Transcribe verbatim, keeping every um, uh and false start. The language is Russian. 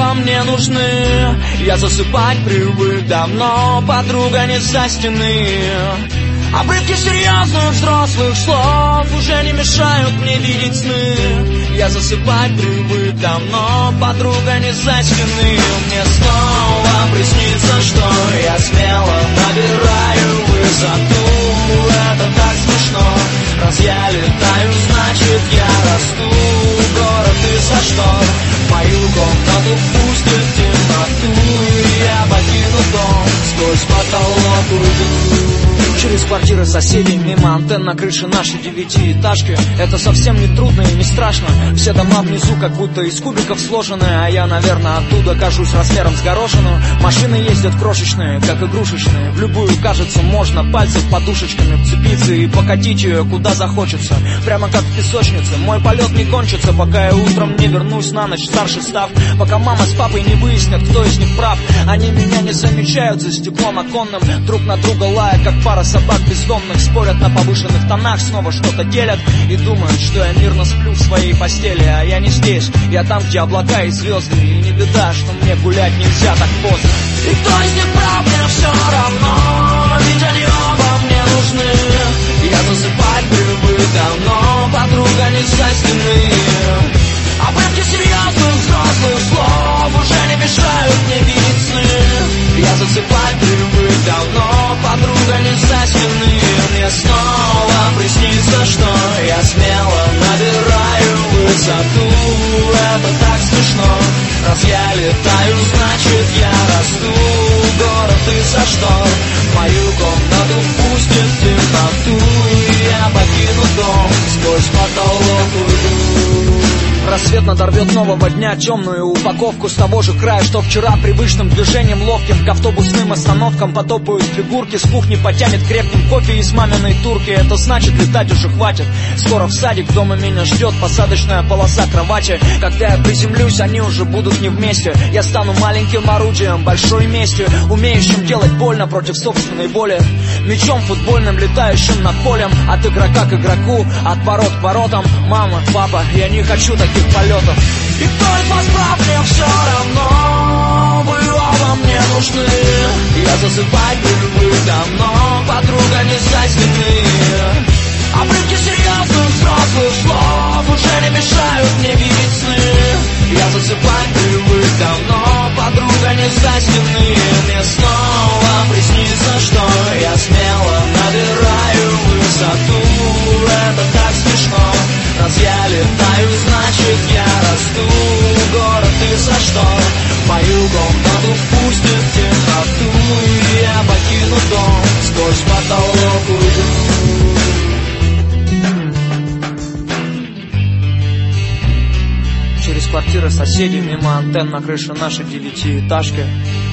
оба мне нужны. Я засыпать привык давно, подруга не со стены. Обрывки серьезных взрослых слов уже не мешают мне видеть сны. Я засыпать привык давно, подруга не за стены. Мне снова приснится, что я смело набираю высоту. Это так смешно. Раз я летаю, значит я расту. Город и за штор мою комнату впустит темноту. Я покину дом, сквозь потолок уйду. Через квартиры соседей, мимо антенн на крыше нашей девятиэтажки. Это совсем не трудно и не страшно. Все дома внизу как будто из кубиков сложены, а я, наверное, оттуда кажусь размером с горошину. Машины ездят крошечные, как игрушечные. В любую, кажется, можно пальцев подушечками вцепиться и покатить ее куда захочется. Прямо как в песочнице. Мой полет не кончится, пока я утром не вернусь на ночь старше став. Пока мама с папой не выяснят, кто из них прав. Они меня не замечают за стеклом оконным, друг на друга лая, как пара собак бездомных. Спорят на повышенных тонах, снова что-то делят и думают, что я мирно сплю в своей постели. А я не здесь, я там, где облака и звезды. И не беда, что мне гулять нельзя так поздно. И кто из них прав, мне все равно, ведь они оба мне нужны. Я засыпать привык давно, подруга не со стены. Обрывки серьезных взрослых слов уже не мешают мне видеть сны. Я засыпать привык давно, подруга не со стены. Мне снова приснится, что я смело набираю высоту. Это так смешно. Раз я летаю, значит я расту. Город из-за штор мою комнату впустит темноту. Я покину дом, сквозь потолок уйду. Рассвет надорвет нового дня темную упаковку с того же края, что вчера. Привычным движением ловким к автобусным остановкам потопают фигурки. С кухни потянет крепким кофе из маминой турки. Это значит, летать уже хватит. Скоро в садик, дома меня ждет посадочная полоса кровати. Когда я приземлюсь, они уже будут не вместе. Я стану маленьким орудием большой мести, умеющим делать больно против собственной воли. Мячом футбольным, летающим над полем. От игрока к игроку, от ворот к воротам. Мама, папа, я не хочу таких полетов. И кто из вас прав, мне все равно. Вы оба мне нужны. Я засыпать привык давно, подруга не со стены. Обрывки серьезных взрослых слов уже не мешают мне видеть сны. Я засыпать привык давно, подруга не со стены. Мне снова приснится, что я смело набираю высоту. Это так смешно. Раз я летаю, значит я расту. Город из-за штор мою комнату впустит темноту. Я покину дом, сквозь потолок уйду. Через квартиры соседей, мимо антенн на крыше нашей девятиэтажки.